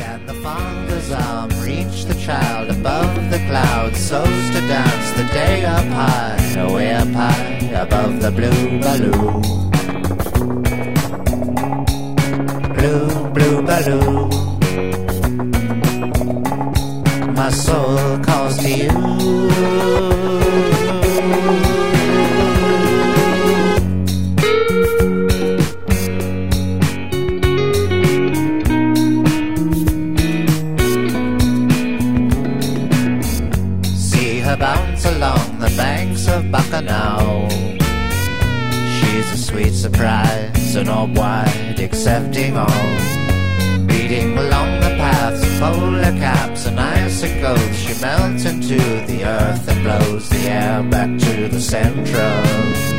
Can the father's arm reach the child above the clouds, so's to dance the day up high, way up high above the blue balloon. Blue, blue balloon, my soul calls to you. Bounce along the banks of Bacchanal. She's a sweet surprise, an orb wide, accepting all. Beating along the paths of polar caps and icicles, she melts into the earth and blows the air back to the central.